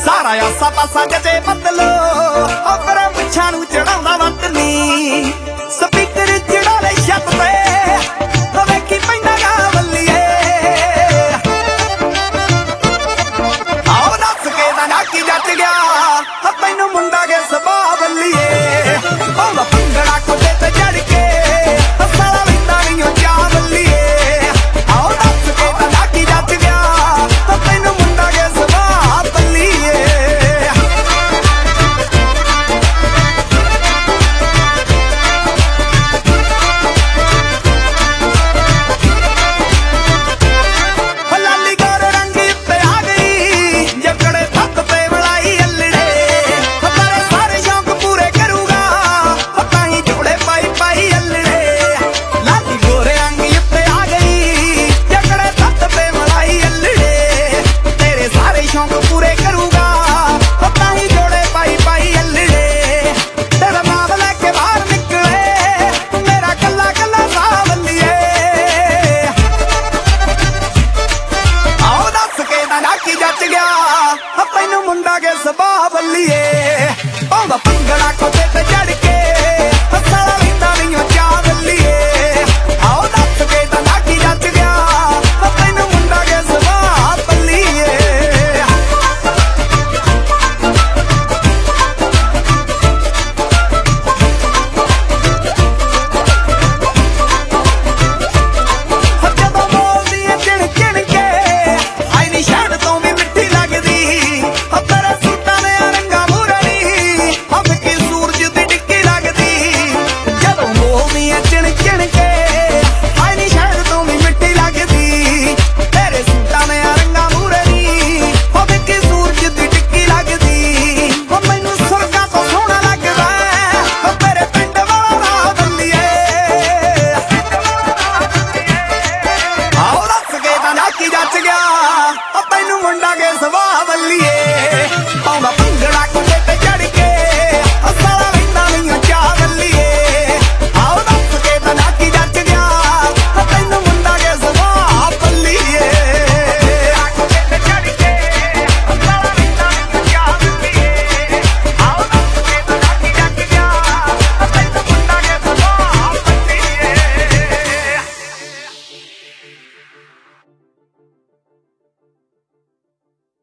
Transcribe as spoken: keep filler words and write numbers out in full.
सारा आसा पासा गजे बदलो अगर मुछां नूं चढ़ाउंदा वट नी स्पीकर चढ़ा ले छत ते वेखी पैंदा गा बल्लीए आओ दस के दा नाकी जट गया तैनूं मुंडा के सुभाऽ बल्लीए आउंदा भंगड़ा कोठे ते चढ़ के साला लैंदा नी ओ चा बल्लीए आओ दस के दा नाकी जट गया तैनूं मुंडा के सुभाऽ बल्लीए लाली गोर रंगी पे आ गई जकड़े थक पे मलाई अल्लड़े तेरे सारे शौक पूरे करूंगा ताही जोड़े पाई पाई अल्लड़े लाली गोर रंगी पे आ गई जकड़े थक पे मलाई अल्लड़े तेरे सारे शौक पूरे करूंगा ताही जोड़े पाई पाई अल्लड़े तेरा नाम लेके बाहर निकले मेरा कल्ला कल्ला सावलिए आओ दस के दा नाकी जट गया तैनूं मुंडा के सुभाऽ बल्लीए आउंदा भंगड़ा